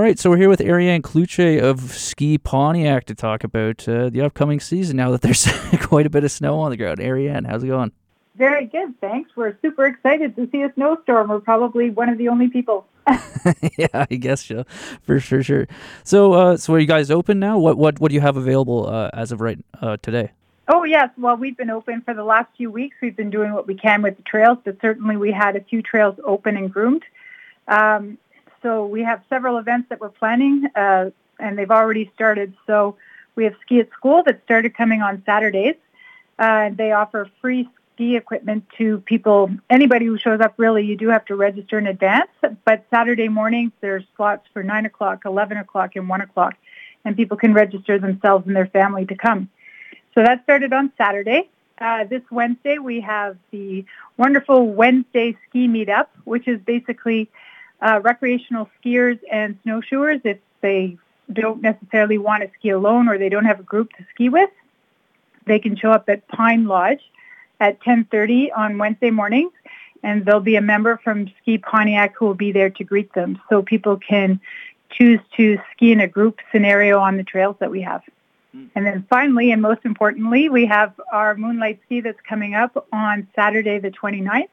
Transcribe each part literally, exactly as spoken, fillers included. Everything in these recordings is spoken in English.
right, so we're here with Ariane Cloutier of Ski Pontiac to talk about uh, the upcoming season now that there's quite a bit of snow on the ground. Ariane, how's it going? Very good, thanks. We're super excited to see a snowstorm. We're probably one of the only people. Yeah, I guess so, for sure, sure. So, uh, so are you guys open now? What, what, what do you have available uh, as of right uh, today? Oh, yes. Well, we've been open for the last few weeks. We've been doing what we can with the trails, but certainly we had a few trails open and groomed. Um, so we have several events that we're planning, uh, and they've already started. So we have Ski at School that started coming on Saturdays. Uh, they offer free ski equipment to people, anybody who shows up. Really, you do have to register in advance, but Saturday mornings there's slots for nine o'clock, eleven o'clock, and one o'clock, and people can register themselves and their family to come. So that started on Saturday. Uh, this Wednesday we have the wonderful Wednesday ski meetup, which is basically uh, recreational skiers and snowshoers. If they don't necessarily want to ski alone or they don't have a group to ski with, they can show up at Pine Lodge at ten thirty on Wednesday mornings, and there'll be a member from Ski Pontiac who will be there to greet them. So people can choose to ski in a group scenario on the trails that we have. Mm. And then finally, and most importantly, we have our Moonlight Ski that's coming up on Saturday the twenty-ninth.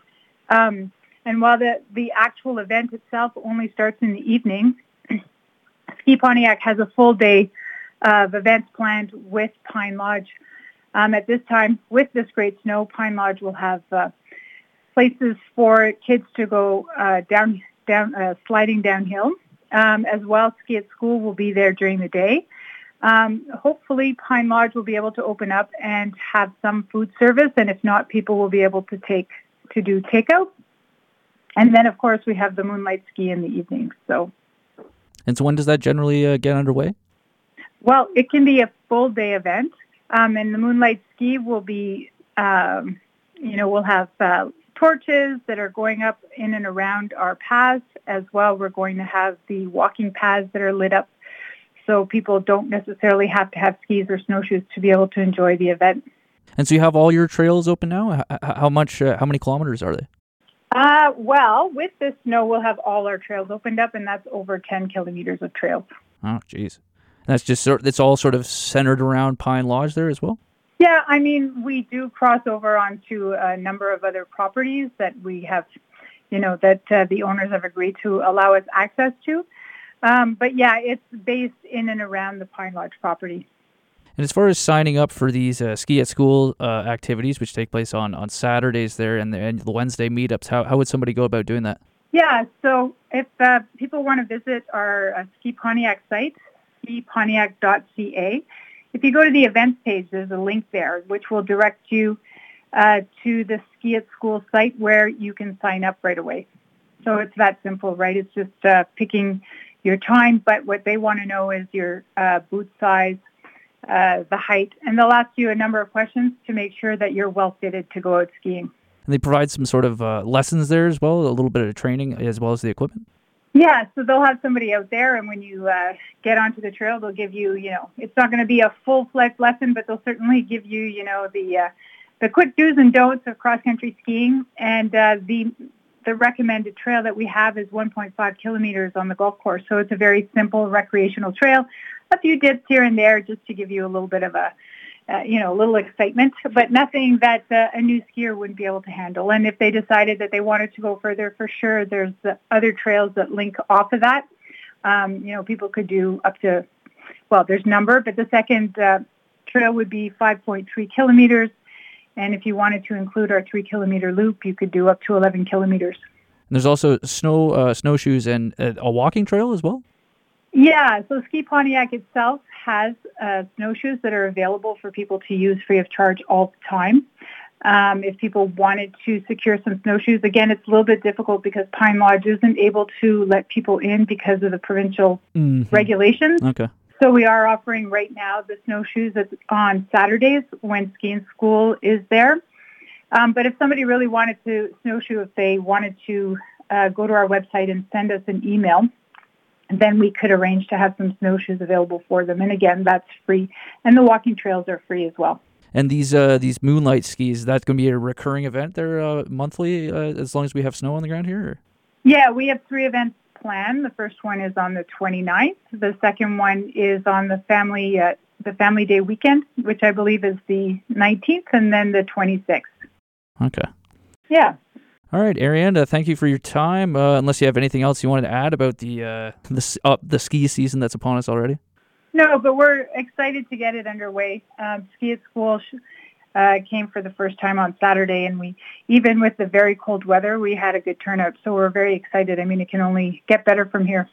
Um, and while the, the actual event itself only starts in the evening, Ski Pontiac has a full day of events planned with Pine Lodge. Um, at this time, with this great snow, Pine Lodge will have uh, places for kids to go uh, down, down, uh, sliding downhill. Um, as well, Ski at School will be there during the day. Um, hopefully, Pine Lodge will be able to open up and have some food service, and if not, people will be able to take to do takeout. And then, of course, we have the Moonlight Ski in the evenings. So, and so, when does that generally uh, get underway? Well, it can be a full day event. Um, and the Moonlight Ski will be, um, you know, we'll have uh, torches that are going up in and around our paths. As well, we're going to have the walking paths that are lit up, so people don't necessarily have to have skis or snowshoes to be able to enjoy the event. And so you have all your trails open now? How much? Uh, how many kilometers are they? Uh, well, with this snow, we'll have all our trails opened up, and that's over ten kilometers of trails. Oh, geez. That's just it's all sort of centered around Pine Lodge there as well? Yeah, I mean, we do cross over onto a number of other properties that we have, you know, that uh, the owners have agreed to allow us access to. Um, but yeah, it's based in and around the Pine Lodge property. And as far as signing up for these uh, Ski at School uh, activities, which take place on, on Saturdays there and the, and the Wednesday meetups, how, how would somebody go about doing that? Yeah, so if uh, people want to visit our uh, Ski Pontiac site, ski pontiac dot c a. If you go to the events page, there's a link there which will direct you uh, to the Ski at School site where you can sign up right away. So it's that simple, right? It's just uh, picking your time, but what they want to know is your uh, boot size, uh, the height, and they'll ask you a number of questions to make sure that you're well fitted to go out skiing. And they provide some sort of uh, lessons there as well, a little bit of training as well as the equipment? Yeah, so they'll have somebody out there, and when you uh, get onto the trail, they'll give you, you know, it's not going to be a full-fledged lesson, but they'll certainly give you, you know, the uh, the quick do's and don'ts of cross-country skiing. And uh, the the recommended trail that we have is one point five kilometers on the golf course, so it's a very simple recreational trail. A few dips here and there just to give you a little bit of a, uh, you know, a little excitement, but nothing that uh, a new skier wouldn't be able to handle. And if they decided that they wanted to go further, for sure, there's uh, other trails that link off of that. Um, you know, people could do up to, well, there's number, but the second uh, trail would be five point three kilometers. And if you wanted to include our three kilometer loop, you could do up to eleven kilometers. And there's also snow uh, snowshoes and uh, a walking trail as well? Yeah, so Ski Pontiac itself has uh, snowshoes that are available for people to use free of charge all the time. Um, if people wanted to secure some snowshoes, again, it's a little bit difficult because Pine Lodge isn't able to let people in because of the provincial mm-hmm. regulations. Okay. So we are offering right now the snowshoes on Saturdays when Ski and School is there. Um, but if somebody really wanted to snowshoe, if they wanted to uh, go to our website and send us an email, then we could arrange to have some snowshoes available for them. And again, that's free. And the walking trails are free as well. And these uh, these Moonlight skis, that's going to be a recurring event there uh, monthly uh, as long as we have snow on the ground here? Or? Yeah, we have three events plan. The first one is on the twenty-ninth. The second one is on the family uh, the Family Day weekend, which I believe is the nineteenth, and then the twenty-sixth. Okay. Yeah. All right, Ariane, uh, thank you for your time. Uh, unless you have anything else you wanted to add about the uh, the s- uh, the ski season that's upon us already. No, but we're excited to get it underway. Um, Ski at School uh, came for the first time on Saturday, and we, even with the very cold weather, we had a good turnout. So we're very excited. I mean, it can only get better from here.